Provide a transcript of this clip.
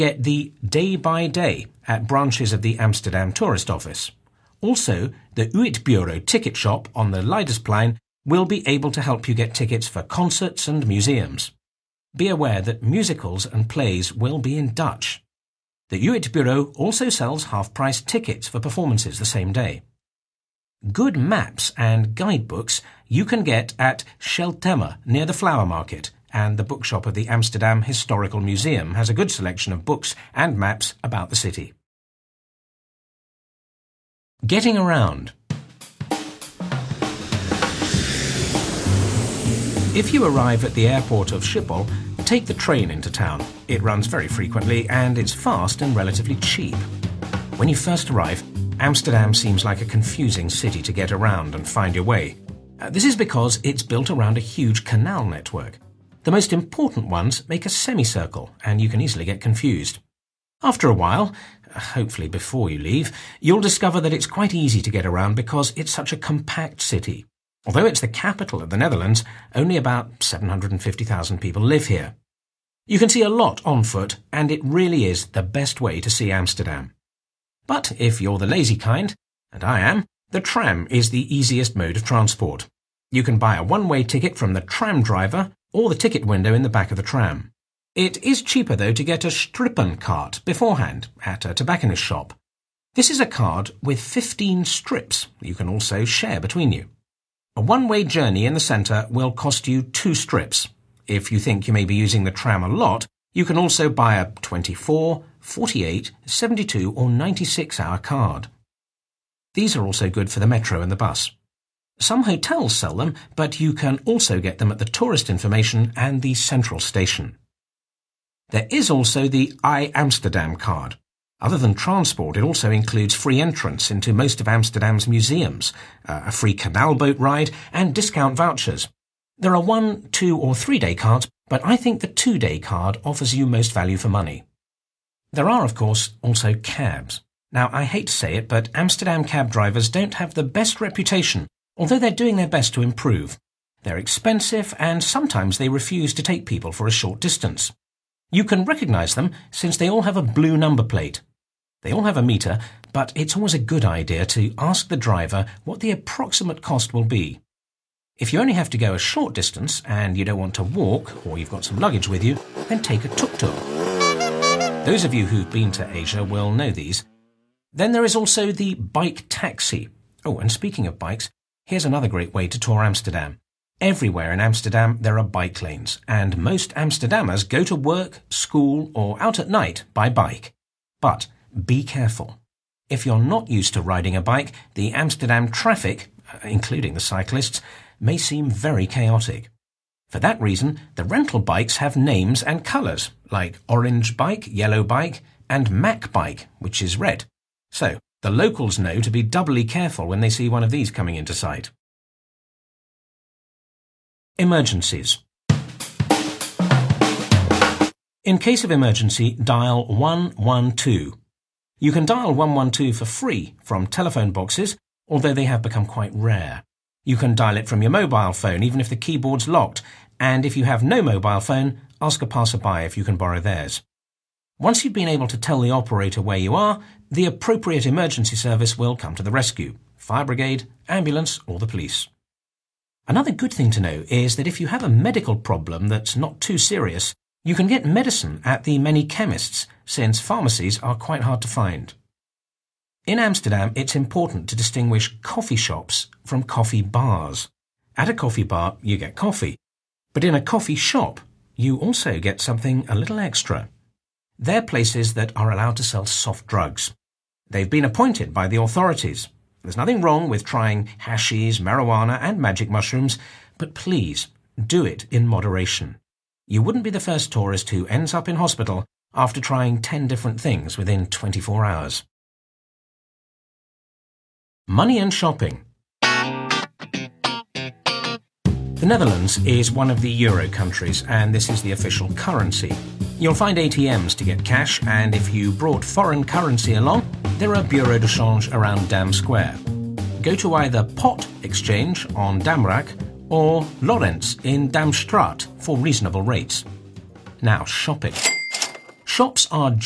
get the day by day at branches of the Amsterdam Tourist Office. Also, the Uitbureau ticket shop on the Leidersplein will be able to help you get tickets for concerts and museums. Be aware that musicals and plays will be in Dutch. The Uitbureau also sells half-price tickets for performances the same day. Good maps and guidebooks you can get at Sheltema near the Flower Market, and the bookshop of the Amsterdam Historical Museum has a good selection of books and maps about the city. Getting around. If you arrive at the airport of Schiphol, take the train into town. It runs very frequently and it's fast and relatively cheap. When you first arrive, Amsterdam seems like a confusing city to get around and find your way. This is because it's built around a huge canal network. The most important ones make a semicircle and you can easily get confused. After a while, hopefully before you leave, you'll discover that it's quite easy to get around because it's such a compact city. Although it's the capital of the Netherlands, only about 750,000 people live here. You can see a lot on foot, and it really is the best way to see Amsterdam. But if you're the lazy kind, and I am, the tram is the easiest mode of transport. You can buy a one-way ticket from the tram driver or the ticket window in the back of the tram. It is cheaper, though, to get a Strippen card beforehand at a tobacconist shop. This is a card with 15 strips you can also share between you. A one-way journey in the centre will cost you 2 strips. If you think you may be using the tram a lot, you can also buy a 24, 48, 72 or 96-hour card. These are also good for the metro and the bus. Some hotels sell them, but you can also get them at the tourist information and the central station. There is also the iAmsterdam card. Other than transport, it also includes free entrance into most of Amsterdam's museums, a free canal boat ride, and discount vouchers. There are 1, 2 or 3-day cards, but I think the 2-day card offers you most value for money. There are, of course, also cabs. Now, I hate to say it, but Amsterdam cab drivers don't have the best reputation, although they're doing their best to improve. They're expensive, and sometimes they refuse to take people for a short distance. You can recognise them since they all have a blue number plate. They all have a meter, but it's always a good idea to ask the driver what the approximate cost will be. If you only have to go a short distance and you don't want to walk, or you've got some luggage with you, then take a tuk-tuk. Those of you who've been to Asia will know these. Then there is also the bike taxi. Oh, and speaking of bikes, here's another great way to tour Amsterdam. Everywhere in Amsterdam there are bike lanes, and most Amsterdammers go to work, school, or out at night by bike. But be careful. If you're not used to riding a bike, the Amsterdam traffic, including the cyclists, may seem very chaotic. For that reason, the rental bikes have names and colours, like orange bike, yellow bike, and Mac bike, which is red. So, the locals know to be doubly careful when they see one of these coming into sight. Emergencies. In case of emergency, dial 112. You can dial 112 for free from telephone boxes, although they have become quite rare. You can dial it from your mobile phone, even if the keyboard's locked, and if you have no mobile phone, ask a passerby if you can borrow theirs. Once you've been able to tell the operator where you are, the appropriate emergency service will come to the rescue: fire brigade, ambulance, or the police. Another good thing to know is that if you have a medical problem that's not too serious, you can get medicine at the many chemists, since pharmacies are quite hard to find. In Amsterdam, it's important to distinguish coffee shops from coffee bars. At a coffee bar, you get coffee, but in a coffee shop, you also get something a little extra. They're places that are allowed to sell soft drugs. They've been appointed by the authorities. There's nothing wrong with trying hashish, marijuana and magic mushrooms, but please do it in moderation. You wouldn't be the first tourist who ends up in hospital after trying 10 different things within 24 hours. Money and shopping. The Netherlands is one of the Euro countries, and this is the official currency. You'll find ATMs to get cash, and if you brought foreign currency along, there are bureaux de change around Dam Square. Go to either Pot Exchange on Damrak or Lawrence in Damstraat for reasonable rates. Now, shopping. Shops are